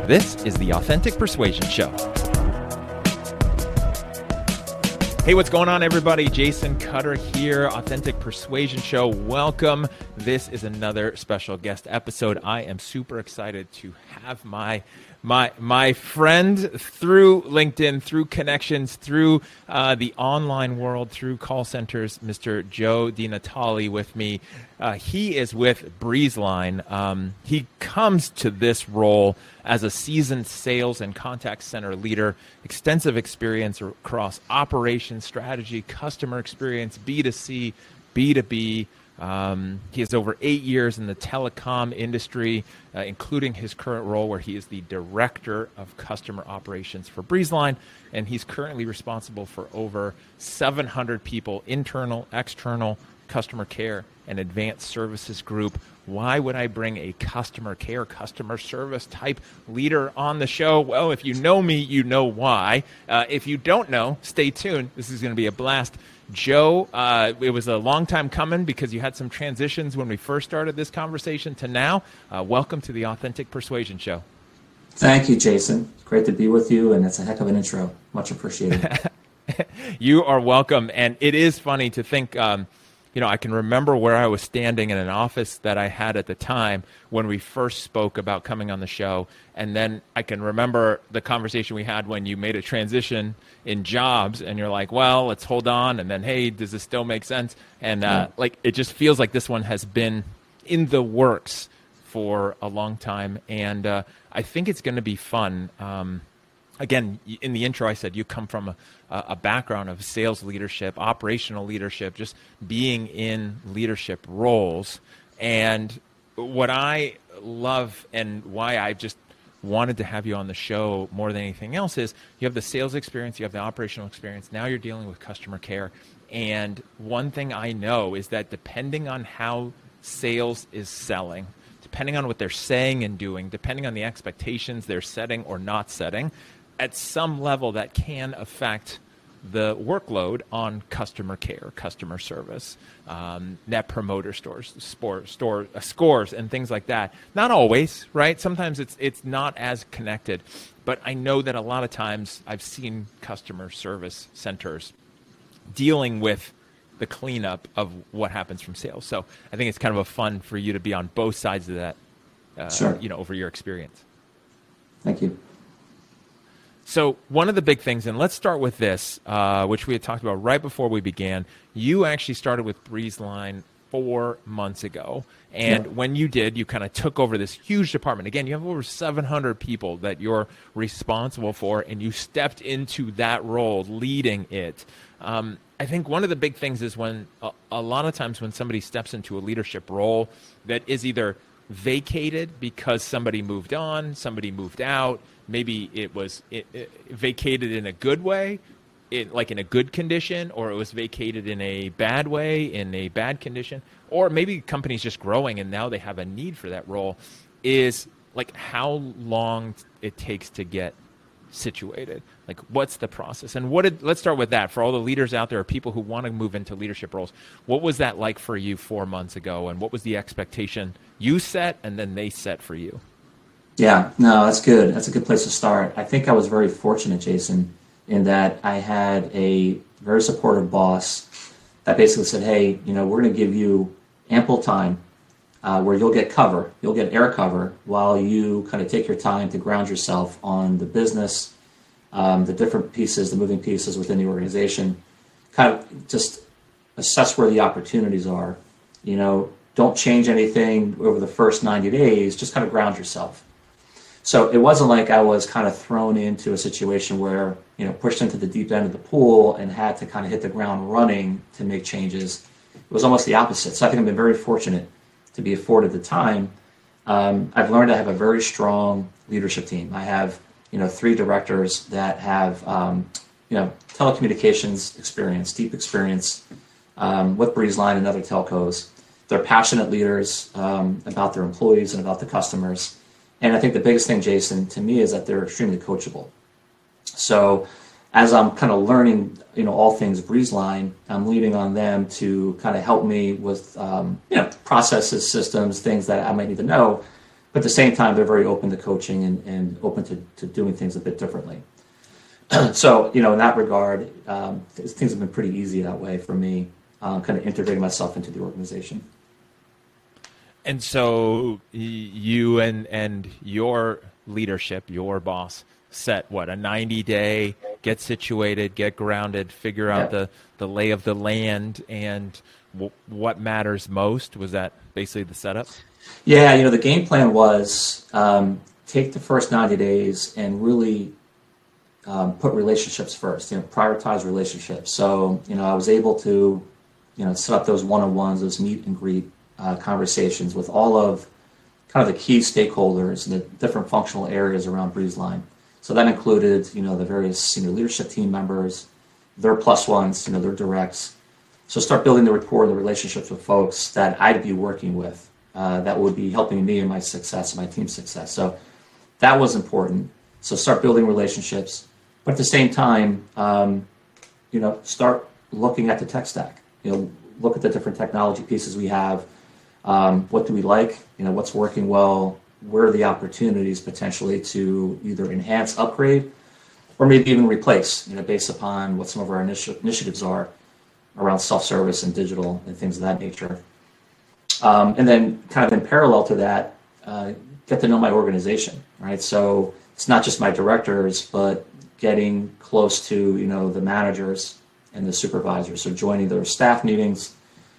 This is the Authentic Persuasion Show. Hey, what's going on, everybody? Jason Cutter here, Authentic Persuasion Show. Welcome. This is another special guest episode. I am super excited to have my friend through LinkedIn, through connections, through the online world, through call centers, Mr. Joe DiNatale with me. He is with Breezeline. He comes to this role as a seasoned sales and contact center leader, extensive experience across operations, strategy, customer experience, B2C, B2B. He has over 8 years in the telecom industry, including his current role where he is the Director of Customer Operations for Breezeline, and he's currently responsible for over 700 people, internal, external, customer care, and advanced services group. Why would I bring a customer care, customer service type leader on the show? Well, if you know me, you know why. If you don't know, stay tuned. This is going to be a blast. Joe, it was a long time coming because you had some transitions when we first started this conversation to now. Welcome to the Authentic Persuasion Show. Thank you, Jason. Great to be with you, and it's a heck of an intro. Much appreciated. You are welcome. And it is funny to think, I can remember where I was standing in an office that I had at the time when we first spoke about coming on the show. And then I can remember the conversation we had when you made a transition in jobs and you're like, well, let's hold on. And then, hey, does this still make sense? And it just feels like this one has been in the works for a long time. And I think it's going to be fun. Again, in the intro, I said you come from a background of sales leadership, operational leadership, just being in leadership roles. And what I love and why I just wanted to have you on the show more than anything else is you have the sales experience, you have the operational experience, now you're dealing with customer care. And one thing I know is that depending on how sales is selling, depending on what they're saying and doing, depending on the expectations they're setting or not setting, at some level that can affect the workload on customer care, customer service, net promoter scores, and things like that. Not always, right? Sometimes it's not as connected, but I know that a lot of times I've seen customer service centers dealing with the cleanup of what happens from sales. So I think it's kind of a fun for you to be on both sides of that, Sure. Over your experience. Thank you. So one of the big things, and let's start with this, which we had talked about right before we began. You actually started with Breezeline 4 months ago. And when you did, you kind of took over this huge department. Again, you have over 700 people that you're responsible for, and you stepped into that role, leading it. I think one of the big things is when a lot of times when somebody steps into a leadership role that is either vacated because somebody moved on, somebody moved out, maybe it was vacated in a good way, like in a good condition, or it was vacated in a bad way, in a bad condition, or maybe the company's just growing and now they have a need for that role, is like how long it takes to get situated. Like, what's the process? And let's start with that. For all the leaders out there, or people who want to move into leadership roles, what was that like for you 4 months ago? And what was the expectation you set and then they set for you? Yeah, no, that's good. That's a good place to start. I think I was very fortunate, Jason, in that I had a very supportive boss that basically said, hey, we're going to give you ample time where you'll get cover, you'll get air cover while you kind of take your time to ground yourself on the business, the different pieces, the moving pieces within the organization, kind of just assess where the opportunities are. Don't change anything over the first 90 days, just kind of ground yourself. So it wasn't like I was kind of thrown into a situation where, pushed into the deep end of the pool and had to kind of hit the ground running to make changes. It was almost the opposite. So I think I've been very fortunate to be afforded the time. I've learned I have a very strong leadership team. I have, 3 directors that have, telecommunications experience, deep experience with Breezeline and other telcos. They're passionate leaders about their employees and about the customers. And I think the biggest thing, Jason, to me is that they're extremely coachable. So as I'm kind of learning, all things Breezeline, I'm leaning on them to kind of help me with, processes, systems, things that I might need to know. But at the same time, they're very open to coaching and open to doing things a bit differently. So, in that regard, things have been pretty easy that way for me, kind of integrating myself into the organization. And so you and your leadership, your boss, set a 90-day, get situated, get grounded, figure out the lay of the land, and what matters most? Was that basically the setup? Yeah, the game plan was take the first 90 days and really put relationships first, prioritize relationships. So, I was able to, set up those one-on-ones, those meet and greet conversations with all of kind of the key stakeholders and the different functional areas around BreezeLine. So that included, the various senior leadership team members, their plus ones, their directs. So start building the rapport and the relationships with folks that I'd be working with that would be helping me in my success, my team's success. So that was important. So start building relationships, but at the same time, start looking at the tech stack. Look at the different technology pieces we have. What do we like? What's working well? Where are the opportunities potentially to either enhance, upgrade, or maybe even replace, based upon what some of our initiatives are around self-service and digital and things of that nature. And then kind of in parallel to that, get to know my organization, right? So it's not just my directors, but getting close to, the managers and the supervisors. So joining their staff meetings.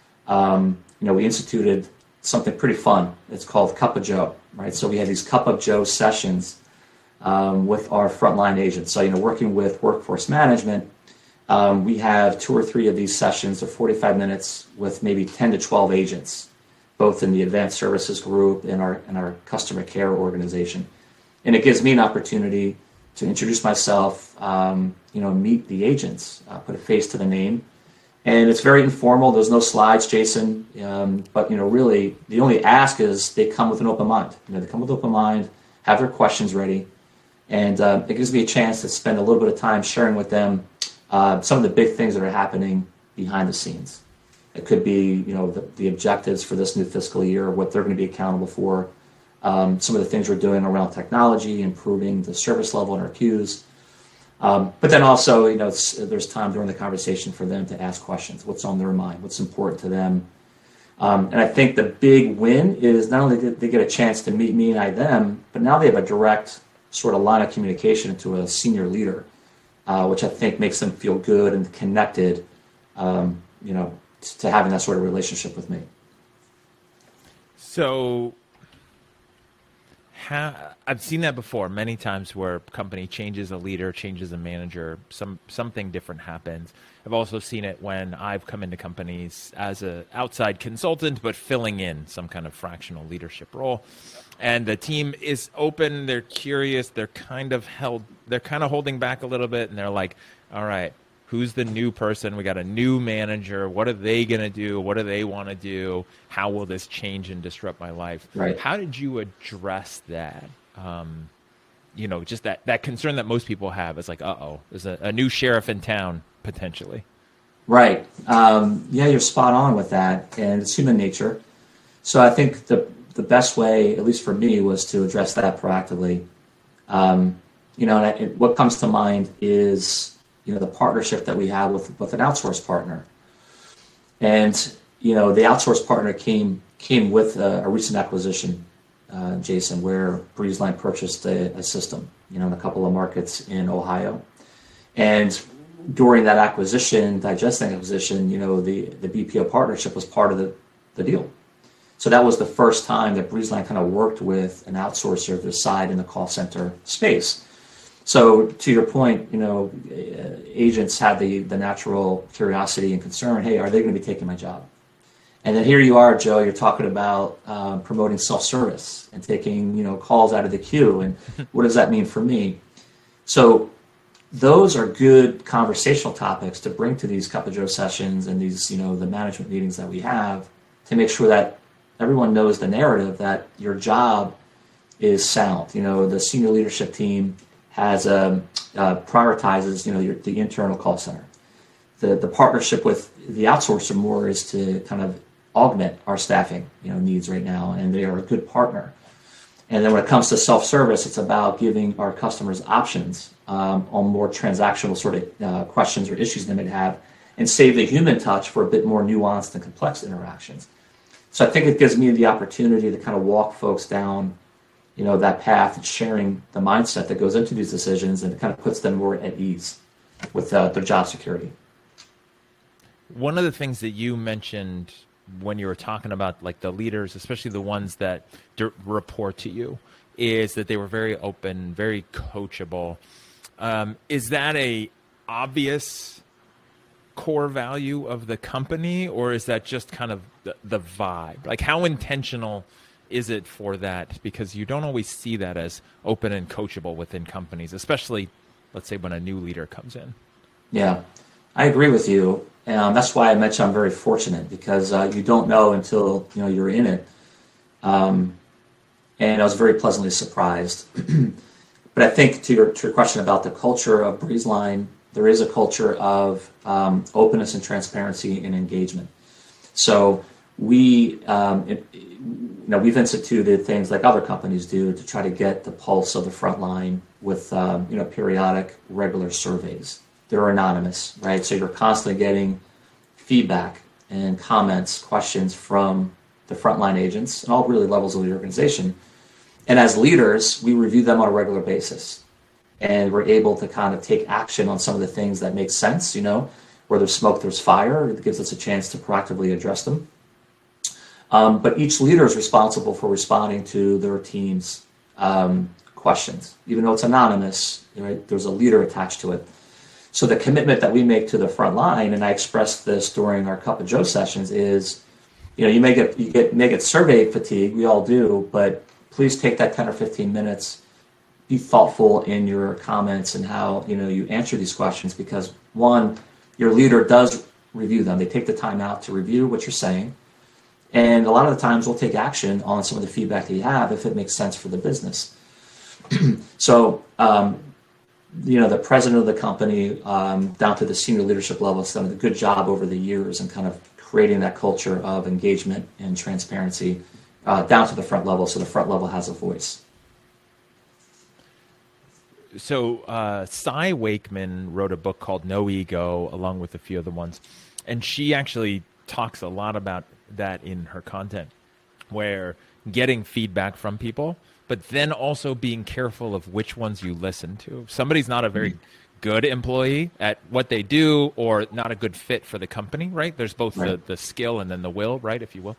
We instituted something pretty fun. It's called Cup of Joe, right? So we had these Cup of Joe sessions with our frontline agents. So, working with workforce management, we have 2 or 3 of these sessions of 45 minutes with maybe 10 to 12 agents, both in the advanced services group and our customer care organization. And it gives me an opportunity to introduce myself, meet the agents, put a face to the name. And it's very informal. There's no slides, Jason. But, really, the only ask is they come with an open mind. They come with an open mind, have their questions ready. And it gives me a chance to spend a little bit of time sharing with them some of the big things that are happening behind the scenes. It could be, the objectives for this new fiscal year, what they're going to be accountable for, some of the things we're doing around technology, improving the service level in our queues. But then also, there's time during the conversation for them to ask questions. What's on their mind? What's important to them? And I think the big win is not only did they get a chance to meet me and I them, but now they have a direct sort of line of communication to a senior leader, which I think makes them feel good and connected, to having that sort of relationship with me. So I've seen that before many times where a company changes a leader, changes a manager, something different happens. I've also seen it when I've come into companies as an outside consultant, but filling in some kind of fractional leadership role. And the team is open, they're curious, they're kind of holding back a little bit, and they're like, all right, who's the new person? We got a new manager. What are they going to do? What do they want to do? How will this change and disrupt my life? Right. How did you address that? Just that concern that most people have is like, there's a new sheriff in town, potentially. Right. Yeah, you're spot on with that. And it's human nature. So I think the best way, at least for me, was to address that proactively. What comes to mind is, the partnership that we have with an outsourced partner. And, the outsourced partner came with a recent acquisition, Jason, where BreezeLine purchased a system, in a couple of markets in Ohio. And during that digesting acquisition, the BPO partnership was part of the deal. So that was the first time that BreezeLine kind of worked with an outsourcer to side in the call center space. So to your point, agents have the natural curiosity and concern, hey, are they going to be taking my job? And then here you are, Joe, you're talking about promoting self-service and taking, calls out of the queue. And what does that mean for me? So those are good conversational topics to bring to these Cup of Joe sessions and these, the management meetings that we have to make sure that everyone knows the narrative that your job is sound. The senior leadership team has prioritizes, the internal call center. The partnership with the outsourcer more is to kind of augment our staffing, needs right now, and they are a good partner. And then when it comes to self-service, it's about giving our customers options on more transactional sort of questions or issues they may have, and save the human touch for a bit more nuanced and complex interactions. So I think it gives me the opportunity to kind of walk folks down, that path and sharing the mindset that goes into these decisions, and it kind of puts them more at ease with their job security. One of the things that you mentioned when you were talking about like the leaders, especially the ones that report to you, is that they were very open, very coachable. Is that a obvious core value of the company, or is that just kind of the vibe? Like, how intentional is it for that? Because you don't always see that as open and coachable within companies, especially, let's say, when a new leader comes in. Yeah, I agree with you. That's why I mentioned I'm very fortunate, because you don't know until you're in it. And I was very pleasantly surprised. But I think to your question about the culture of BreezeLine, there is a culture of openness and transparency and engagement. So we've instituted things like other companies do to try to get the pulse of the front line with periodic, regular surveys. They're anonymous, right? So you're constantly getting feedback and comments, questions from the frontline agents and all really levels of the organization. And as leaders, we review them on a regular basis. And we're able to kind of take action on some of the things that make sense, where there's smoke, there's fire. It gives us a chance to proactively address them. But each leader is responsible for responding to their team's questions. Even though it's anonymous, right, there's a leader attached to it. So the commitment that we make to the front line, and I expressed this during our Cup of Joe sessions, is, you may get survey fatigue. We all do, but please take that 10 or 15 minutes. Be thoughtful in your comments and how you answer these questions, because one, your leader does review them. They take the time out to review what you're saying, and a lot of the times we'll take action on some of the feedback that you have if it makes sense for the business. So. The president of the company down to the senior leadership level has done a good job over the years in kind of creating that culture of engagement and transparency down to the front level, so the front level has a voice. So Cy Wakeman wrote a book called No Ego, along with a few other ones, and she actually talks a lot about that in her content, where getting feedback from people, but then also being careful of which ones you listen to. If somebody's not a very good employee at what they do, or not a good fit for the company, right? There's both the skill and then the will, right, if you will,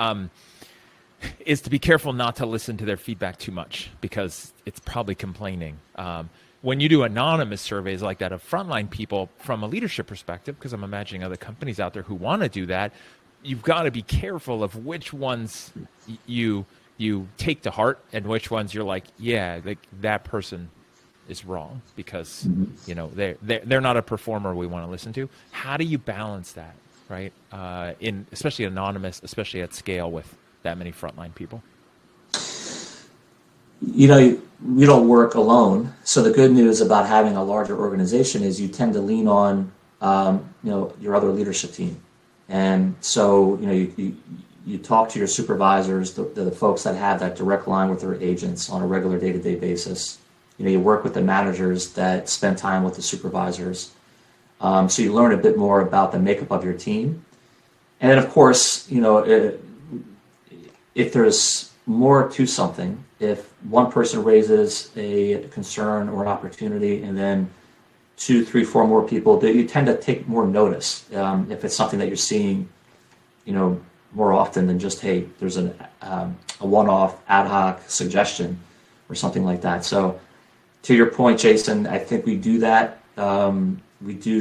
is to be careful not to listen to their feedback too much, because it's probably complaining. When you do anonymous surveys like that of frontline people from a leadership perspective, because I'm imagining other companies out there who want to do that, you've got to be careful of which ones you take to heart and which ones you're like, yeah, like that person is wrong, because they're not a performer we want to listen to. How do you balance that, right? In especially anonymous, especially at scale with that many frontline people. We don't work alone. So the good news about having a larger organization is you tend to lean on your other leadership team, and so you talk to your supervisors, the folks that have that direct line with their agents on a regular day-to-day basis. You work with the managers that spend time with the supervisors. So you learn a bit more about the makeup of your team. And then, of course, if there's more to something, if one person raises a concern or an opportunity, and then 2, 3, 4 more people, you tend to take more notice if it's something that you're seeing, more often than just, hey, there's a one-off ad hoc suggestion or something like that. So to your point, Jason, I think we do that. We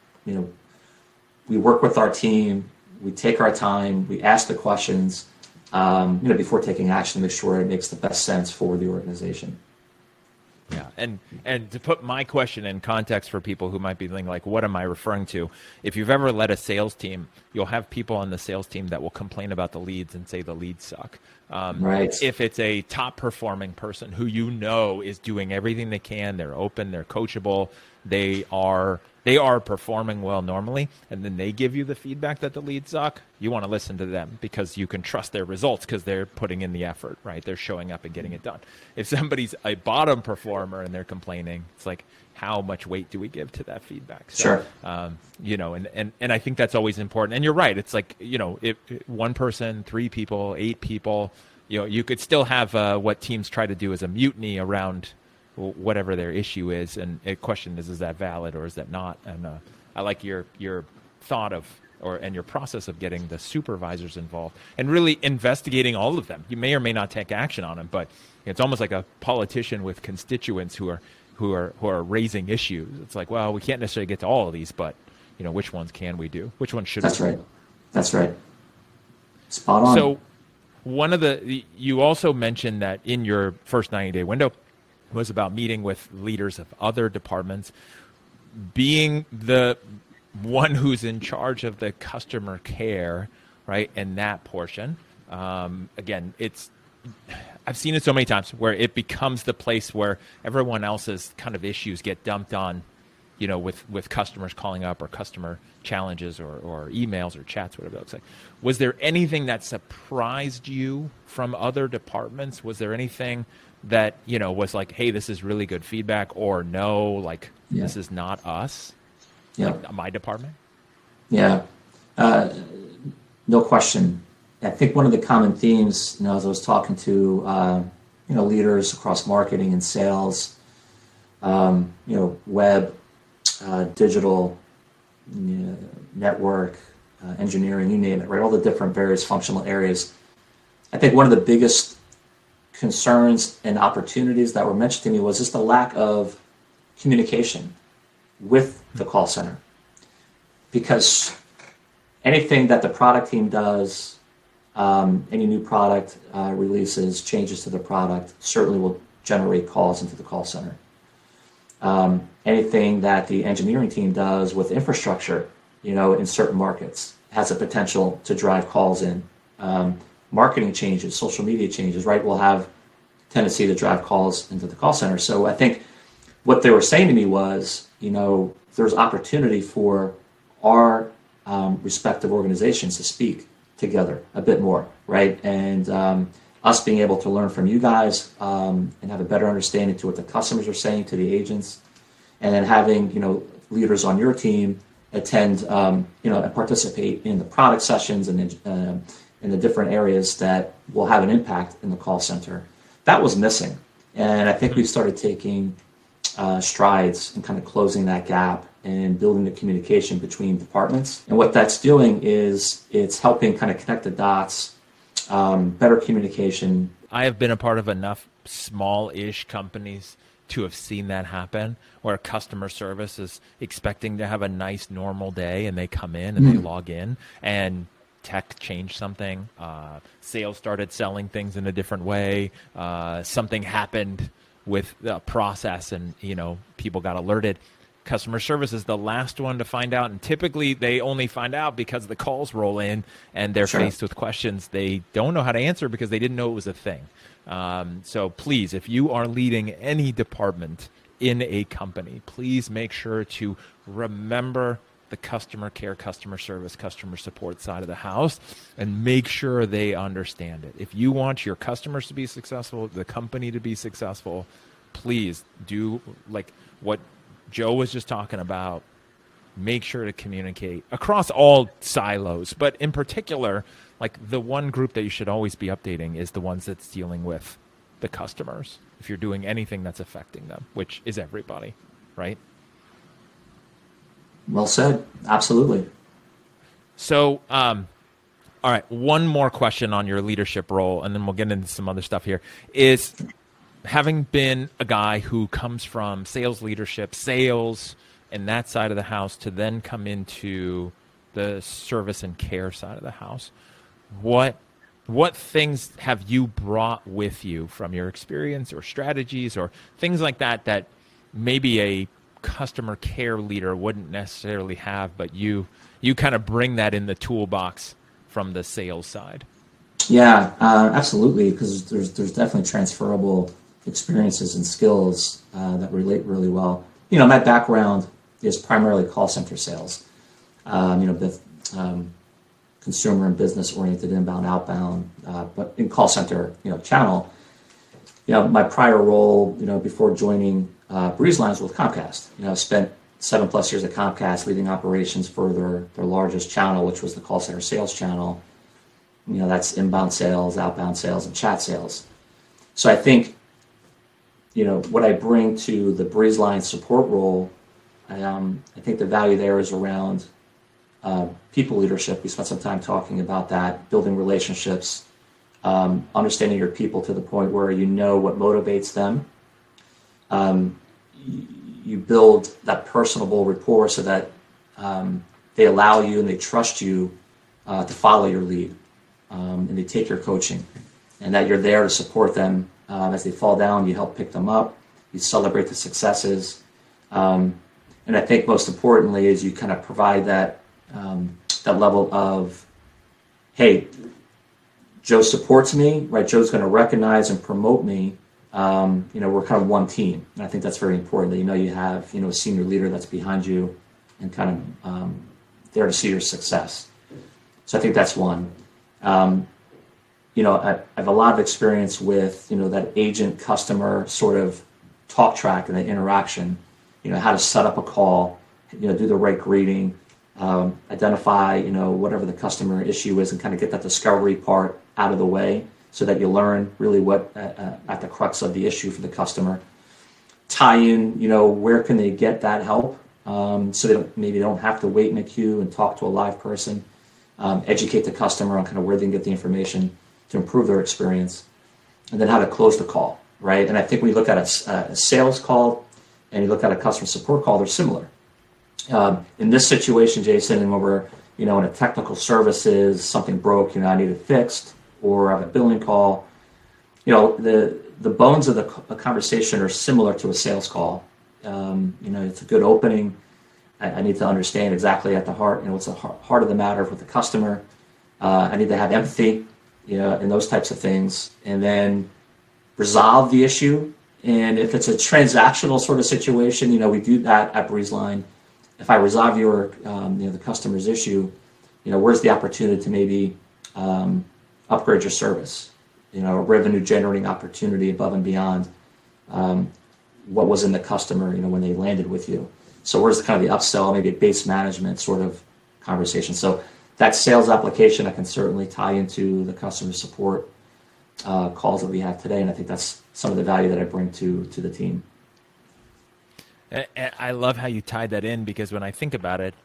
work with our team, we take our time, we ask the questions, before taking action to make sure it makes the best sense for the organization. Yeah, and to put my question in context for people who might be thinking, like, what am I referring to? If you've ever led a sales team, you'll have people on the sales team that will complain about the leads and say the leads suck. Right. If it's a top performing person who is doing everything they can, they're open, they're coachable, they are they are performing well normally, and then they give you the feedback that the leads suck, you want to listen to them because you can trust their results because they're putting in the effort, right? They're showing up and getting it done. If somebody's a bottom performer and they're complaining, it's like, how much weight do we give to that feedback? So, Sure. you know, and I think that's always important. And you're right. It's like, you know, if one person, 3 people, 8 people, you know, you could still have what teams try to do as a mutiny around whatever their issue is, and the question is that valid or is that not? And I like your thought of and your process of getting the supervisors involved and really investigating all of them. You may or may not take action on them, but it's almost like a politician with constituents who are raising issues. It's like, well, we can't necessarily get to all of these, but you know, which ones can we do? Which ones should we do? That's right. Spot on. So you also mentioned that in your first 90-day window was about meeting with leaders of other departments, being the one who's in charge of the customer care, right? And that portion, again, I've seen it so many times where it becomes the place where everyone else's kind of issues get dumped on, you know, with customers calling up or customer challenges or emails or chats, whatever that looks like. Was there anything that surprised you from other departments? Was there anything that, you know, was like, hey, this is really good feedback, or no, like, this is not us, like my department? Yeah, no question. I think one of the common themes, you know, as I was talking to, you know, leaders across marketing and sales, you know, web, digital, network, engineering, you name it, right? All the different various functional areas. I think one of the biggest concerns and opportunities that were mentioned to me was just the lack of communication with the call center. Because anything that the product team does, any new product releases, changes to the product, certainly will generate calls into the call center. Anything that the engineering team does with infrastructure, you know, in certain markets has a potential to drive calls in. Marketing changes, social media changes, right, will have tendency to drive calls into the call center. So I think what they were saying to me was, you know, there's opportunity for our respective organizations to speak together a bit more, right? And us being able to learn from you guys and have a better understanding to what the customers are saying to the agents, and then having, you know, leaders on your team attend, you know, and participate in the product sessions and in the different areas that will have an impact in the call center. That was missing. And I think we've started taking strides in kind of closing that gap and building the communication between departments. And what that's doing is it's helping kind of connect the dots, better communication. I have been a part of enough small-ish companies to have seen that happen, where customer service is expecting to have a nice normal day and they come in and they log in and tech changed something. Sales started selling things in a different way. Something happened with the process and, you know, people got alerted. Customer service is the last one to find out, and typically they only find out because the calls roll in and they're faced with questions they don't know how to answer because they didn't know it was a thing. So please, if you are leading any department in a company, please make sure to remember the customer care, customer service, customer support side of the house, and make sure they understand it. If you want your customers to be successful, the company to be successful, please do like what Joe was just talking about. Make sure to communicate across all silos, but in particular, like the one group that you should always be updating is the ones that's dealing with the customers. If you're doing anything that's affecting them, which is everybody, right? Well said. Absolutely. So, all right, one more question on your leadership role, and then we'll get into some other stuff here, is having been a guy who comes from sales leadership, sales, and that side of the house to then come into the service and care side of the house, what things have you brought with you from your experience or strategies or things like that that maybe a customer care leader wouldn't necessarily have, but you kind of bring that in the toolbox from the sales side? Yeah, absolutely, because there's definitely transferable experiences and skills that relate really well. You know, my background is primarily call center sales. The consumer and business oriented inbound, outbound, but in call center, channel. My prior role, before joining BreezeLine was with Comcast. I spent 7+ years at Comcast leading operations for their largest channel, which was the call center sales channel. That's inbound sales, outbound sales, and chat sales. So I think, what I bring to the BreezeLine support role, I think the value there is around people leadership. We spent some time talking about that, building relationships, understanding your people to the point where you know what motivates them. You build that personable rapport so that they allow you and they trust you to follow your lead, and they take your coaching, and that you're there to support them as they fall down. You help pick them up. You celebrate the successes, and I think most importantly is you kind of provide that level of, hey, Joe supports me, right? Joe's going to recognize and promote me. We're kind of one team, and I think that's very important. That you have a senior leader that's behind you and kind of there to see your success. So I think that's one. I have a lot of experience with that agent customer sort of talk track and the interaction. How to set up a call, do the right greeting, identify whatever the customer issue is, and kind of get that discovery part out of the way, so that you learn really what at the crux of the issue for the customer. Tie in, where can they get that help, so they don't have to wait in a queue and talk to a live person. Educate the customer on kind of where they can get the information to improve their experience, and then how to close the call, right? And I think when you look at a sales call and you look at a customer support call, they're similar. In this situation, Jason, and when we're in a technical services, something broke, I need it fixed, or I have a billing call, the bones of the conversation are similar to a sales call. It's a good opening. I need to understand exactly at the heart, what's the heart of the matter with the customer. I need to have empathy, and those types of things, and then resolve the issue. And if it's a transactional sort of situation, we do that at BreezeLine. If I resolve the customer's issue, where's the opportunity to maybe upgrade your service, a revenue generating opportunity above and beyond what was in the customer, when they landed with you. So where's kind of the upsell, maybe a base management sort of conversation. So that sales application I can certainly tie into the customer support calls that we have today, and I think that's some of the value that I bring to the team. I love how you tied that in, because when I think about it,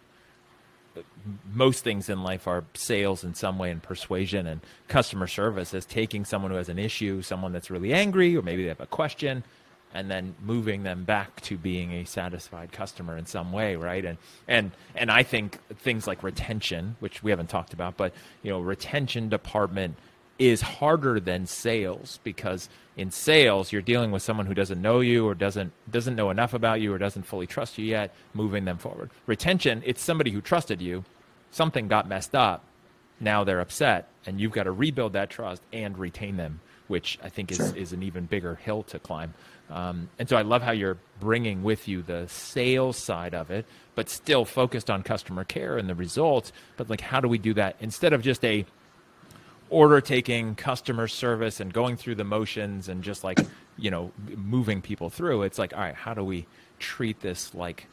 most things in life are sales in some way, and persuasion, and customer service is taking someone who has an issue, someone that's really angry, or maybe they have a question, and then moving them back to being a satisfied customer in some way, right? And I think things like retention, which we haven't talked about, but retention department is harder than sales, because in sales you're dealing with someone who doesn't know you, or doesn't know enough about you, or doesn't fully trust you yet, moving them forward. Retention, it's somebody who trusted you, something got messed up, now they're upset, and you've got to rebuild that trust and retain them, which I think is an even bigger hill to climb. And so I love how you're bringing with you the sales side of it, but still focused on customer care and the results. But like, how do we do that instead of just a order taking customer service and going through the motions and just like, moving people through? It's like, all right, how do we treat this like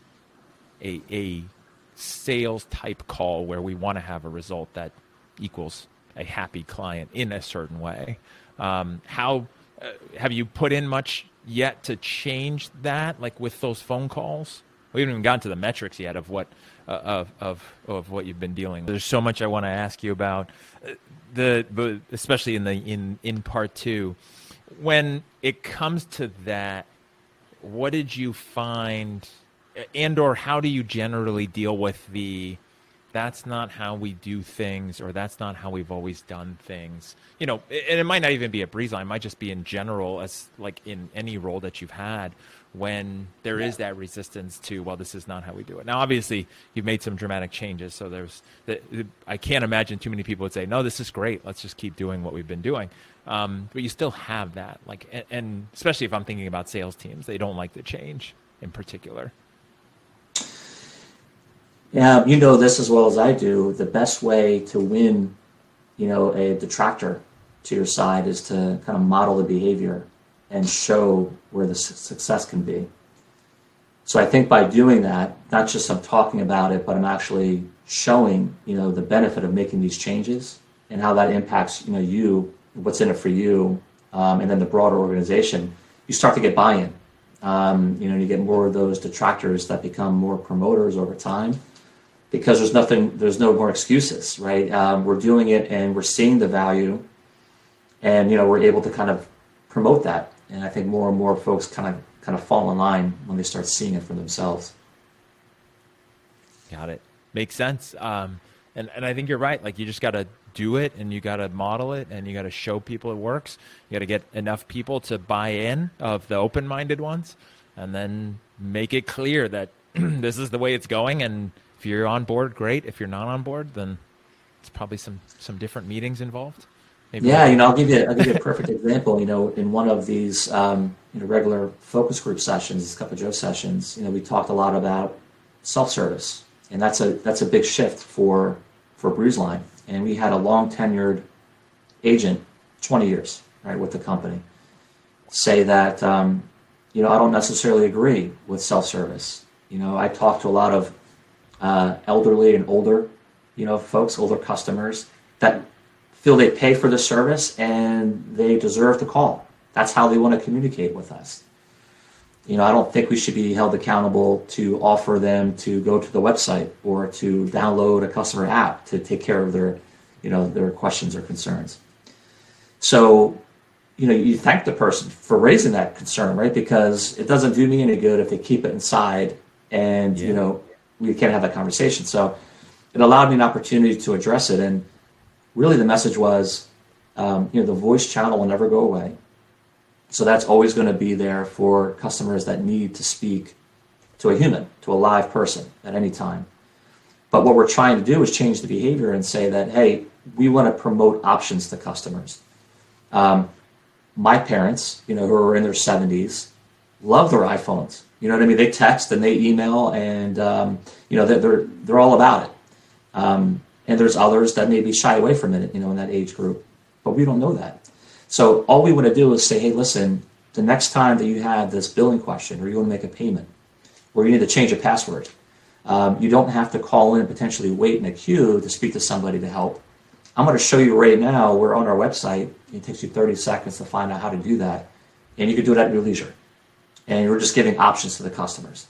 a sales type call where we want to have a result that equals a happy client in a certain way? How have you put in much yet to change that, like with those phone calls? We haven't even gotten to the metrics yet of what what you've been dealing with. There's so much I want to ask you about, especially in part two. When it comes to that, what did you find, and or how do you generally deal with that's not how we do things, or that's not how we've always done things? And it might not even be at BreezeLine, it might just be in general, as like in any role that you've had, when there is that resistance to, well, this is not how we do it. Now, obviously, you've made some dramatic changes, so I can't imagine too many people would say, no, this is great, let's just keep doing what we've been doing. But you still have that, like, and especially if I'm thinking about sales teams, they don't like the change in particular. Yeah, you know this as well as I do. The best way to win, a detractor to your side is to kind of model the behavior and show where the success can be. So I think by doing that, not just I'm talking about it, but I'm actually showing, the benefit of making these changes and how that impacts, you, what's in it for you, and then the broader organization. You start to get buy-in. You get more of those detractors that become more promoters over time, because there's no more excuses, right? We're doing it and we're seeing the value, and we're able to kind of promote that. And I think more and more folks kind of fall in line when they start seeing it for themselves. Got it. Makes sense. And I think you're right. Like, you just got to do it, and you got to model it, and you got to show people it works. You got to get enough people to buy in, of the open-minded ones, and then make it clear that this is the way it's going. And if you're on board, great. If you're not on board, then it's probably some different meetings involved. Maybe. Yeah, I'll give you a perfect example. In one of these regular focus group sessions, Cup of Joe sessions, we talked a lot about self-service, and that's a big shift for BruiseLine. And we had a long tenured agent, 20 years, right, with the company, say that I don't necessarily agree with self-service. I talk to a lot of elderly and older, folks, older customers that feel they pay for the service and they deserve to call. That's how they want to communicate with us. I don't think we should be held accountable to offer them to go to the website or to download a customer app to take care of their questions or concerns. So, you thank the person for raising that concern, right? Because it doesn't do me any good if they keep it inside and, we can't have that conversation. So it allowed me an opportunity to address it. And really the message was, the voice channel will never go away. So that's always going to be there for customers that need to speak to a human, to a live person at any time. But what we're trying to do is change the behavior and say that, hey, we want to promote options to customers. My parents, who are in their 70s, love their iPhones. You know what I mean? They text and they email, and they're all about it. And there's others that maybe shy away from it, in that age group, but we don't know that. So all we want to do is say, hey, listen, the next time that you have this billing question, or you want to make a payment, or you need to change a password, you don't have to call in and potentially wait in a queue to speak to somebody to help. I'm going to show you right now. We're on our website. It takes you 30 seconds to find out how to do that, and you can do it at your leisure. And we're just giving options to the customers.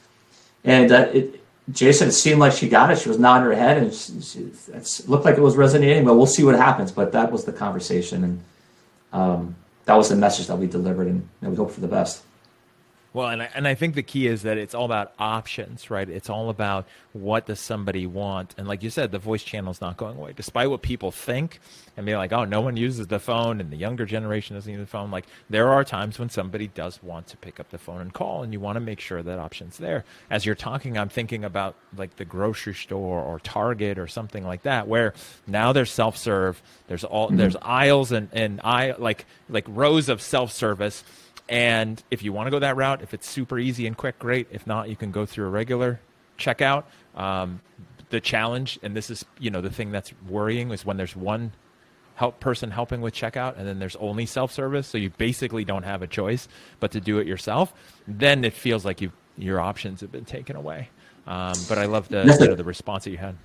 And Jason, it seemed like she got it. She was nodding her head, and it looked like it was resonating, but we'll see what happens. But that was the conversation, and that was the message that we delivered, and we hope for the best. Well, and I think the key is that it's all about options, right? It's all about what does somebody want. And like you said, the voice channel is not going away. Despite what people think and be like, oh, no one uses the phone and the younger generation doesn't use the phone. Like, there are times when somebody does want to pick up the phone and call, and you want to make sure that option's there. As you're talking, I'm thinking about like the grocery store or Target or something like that, where now there's self-serve. There's aisles and like rows of self-service. And if you want to go that route, if it's super easy and quick, great. If not, you can go through a regular checkout. The challenge, and this is the thing that's worrying, is when there's one person helping with checkout and then there's only self-service, so you basically don't have a choice but to do it yourself. Then it feels like your options have been taken away. But I love the response that you had.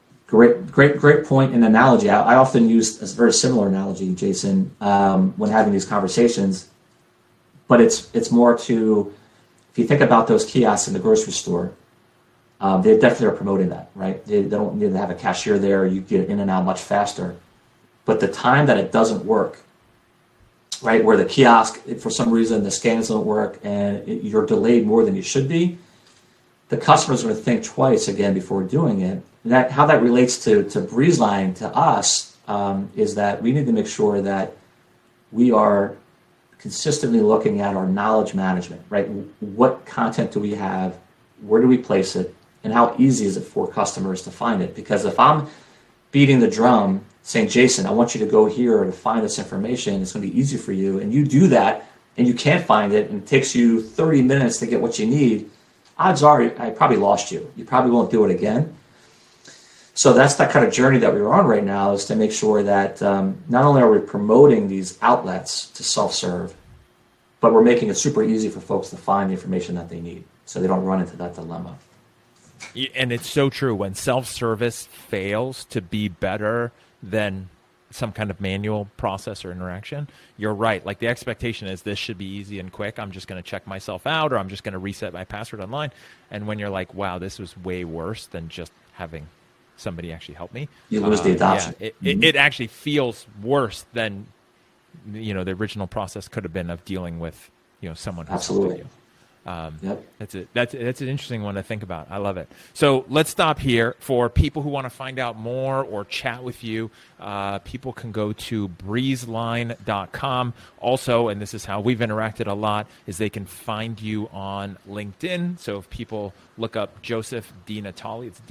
Great point and analogy. I often use a very similar analogy, Jason, when having these conversations. But it's more to, if you think about those kiosks in the grocery store, they definitely are promoting that, right? They don't need to have a cashier there. You get in and out much faster. But the time that it doesn't work, right, where the kiosk, for some reason, the scans don't work and you're delayed more than you should be, the customer's going to think twice again before doing it. And how that relates to BruiseLine, to us, is that we need to make sure that we are consistently looking at our knowledge management, right? What content do we have? Where do we place it? And how easy is it for customers to find it? Because if I'm beating the drum saying, Jason, I want you to go here to find this information, it's going to be easy for you, and you do that and you can't find it and it takes you 30 minutes to get what you need, odds are I probably lost you. You probably won't do it again. So that's that kind of journey that we're on right now, is to make sure that not only are we promoting these outlets to self-serve, but we're making it super easy for folks to find the information that they need so they don't run into that dilemma. And it's so true. When self-service fails to be better than some kind of manual process or interaction, you're right. Like, the expectation is this should be easy and quick. I'm just going to check myself out, or I'm just going to reset my password online. And when you're like, wow, this was way worse than just having somebody actually help me, you lose the adoption. Yeah, it actually feels worse than, the original process could have been of dealing with, someone who's helping you. Yep. That's an interesting one to think about. I love it. So let's stop here. For people who want to find out more or chat with you, people can go to breezeline.com. Also, and this is how we've interacted a lot, is they can find you on LinkedIn. So if people look up Joseph DiNatale, it's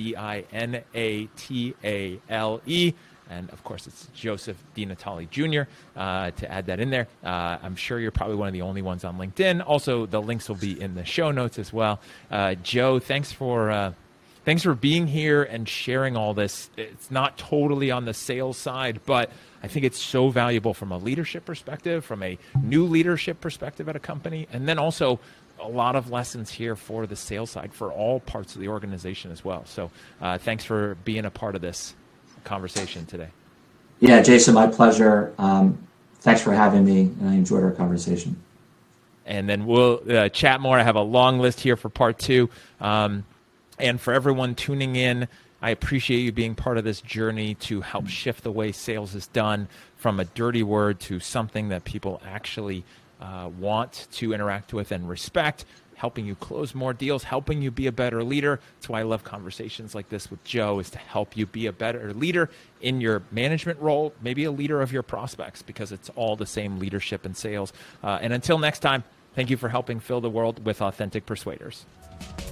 DiNatale. And, of course, it's Joseph DiNatale Jr. To add that in there. I'm sure you're probably one of the only ones on LinkedIn. Also, the links will be in the show notes as well. Joe, thanks for being here and sharing all this. It's not totally on the sales side, but I think it's so valuable from a leadership perspective, from a new leadership perspective at a company, and then also a lot of lessons here for the sales side for all parts of the organization as well. So thanks for being a part of this conversation today. Yeah, Jason, my pleasure. Thanks for having me, and I enjoyed our conversation. And then we'll chat more. I have a long list here for part 2. And for everyone tuning in, I appreciate you being part of this journey to help shift the way sales is done from a dirty word to something that people actually want to interact with and respect, helping you close more deals, helping you be a better leader. That's why I love conversations like this with Joe, is to help you be a better leader in your management role, maybe a leader of your prospects, because it's all the same leadership and sales. And until next time, thank you for helping fill the world with authentic persuaders.